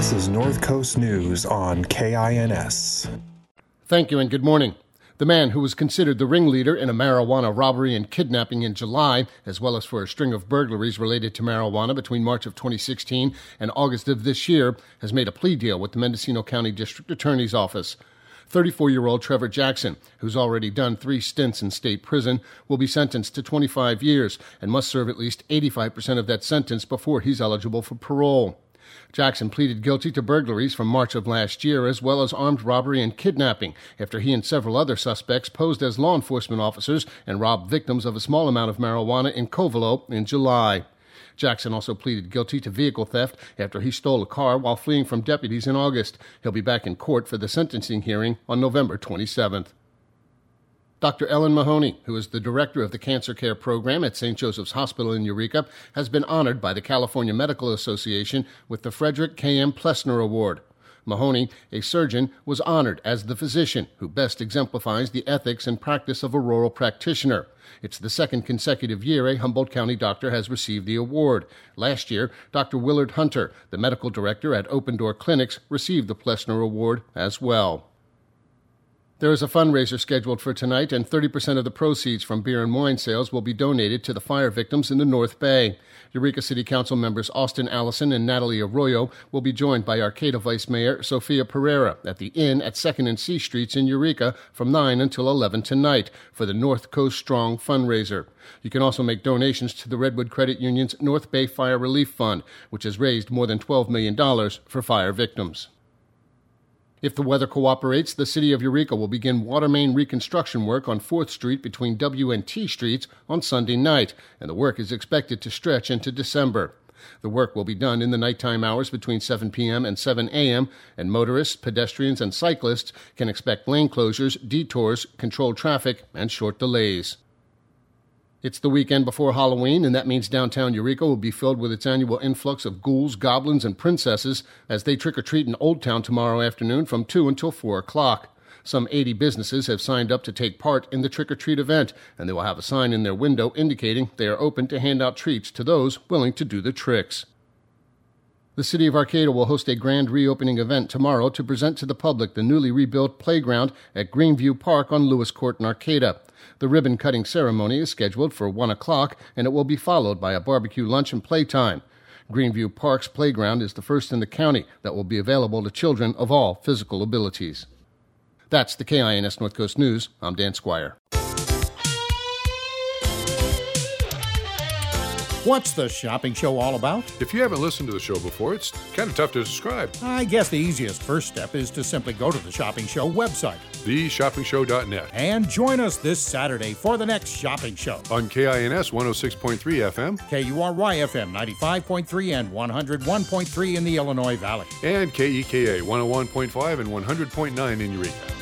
This is North Coast News on KINS. Thank you and good morning. The man who was considered the ringleader in a marijuana robbery and kidnapping in July, as well as for a string of burglaries related to marijuana between March of 2016 and August of this year, has made a plea deal with the Mendocino County District Attorney's Office. 34-year-old Trevor Jackson, who's already done 3 stints in state prison, will be sentenced to 25 years and must serve at least 85% of that sentence before he's eligible for parole. Jackson pleaded guilty to burglaries from March of last year, as well as armed robbery and kidnapping, after he and several other suspects posed as law enforcement officers and robbed victims of a small amount of marijuana in Covelo in July. Jackson also pleaded guilty to vehicle theft after he stole a car while fleeing from deputies in August. He'll be back in court for the sentencing hearing on November 27th. Dr. Ellen Mahoney, who is the director of the Cancer Care Program at St. Joseph's Hospital in Eureka, has been honored by the California Medical Association with the Frederick K.M. Plessner Award. Mahoney, a surgeon, was honored as the physician who best exemplifies the ethics and practice of a rural practitioner. It's the second consecutive year a Humboldt County doctor has received the award. Last year, Dr. Willard Hunter, the medical director at Open Door Clinics, received the Plessner Award as well. There is a fundraiser scheduled for tonight, and 30% of the proceeds from beer and wine sales will be donated to the fire victims in the North Bay. Eureka City Council members Austin Allison and Natalie Arroyo will be joined by Arcata Vice Mayor Sofia Pereira at the Inn at 2nd and C Streets in Eureka from 9 until 11 tonight for the North Coast Strong fundraiser. You can also make donations to the Redwood Credit Union's North Bay Fire Relief Fund, which has raised more than $12 million for fire victims. If the weather cooperates, the city of Eureka will begin water main reconstruction work on 4th Street between W and T Streets on Sunday night, and the work is expected to stretch into December. The work will be done in the nighttime hours between 7 p.m. and 7 a.m., and motorists, pedestrians, and cyclists can expect lane closures, detours, controlled traffic, and short delays. It's the weekend before Halloween, and that means downtown Eureka will be filled with its annual influx of ghouls, goblins, and princesses as they trick-or-treat in Old Town tomorrow afternoon from 2 until 4 o'clock. Some 80 businesses have signed up to take part in the trick-or-treat event, and they will have a sign in their window indicating they are open to hand out treats to those willing to do the tricks. The City of Arcata will host a grand reopening event tomorrow to present to the public the newly rebuilt playground at Greenview Park on Lewis Court in Arcata. The ribbon-cutting ceremony is scheduled for 1 o'clock, and it will be followed by a barbecue lunch and playtime. Greenview Park's playground is the first in the county that will be available to children of all physical abilities. That's the KINS North Coast News. I'm Dan Squire. What's the shopping show all about? If you haven't listened to the show before, it's kind of tough to describe. I guess the easiest first step is to simply go to the Shopping Show website, theshoppingshow.net, and join us this Saturday for the next shopping show. On KINS 106.3 FM, KURY FM 95.3 and 101.3 in the Illinois Valley, and KEKA 101.5 and 100.9 in Eureka.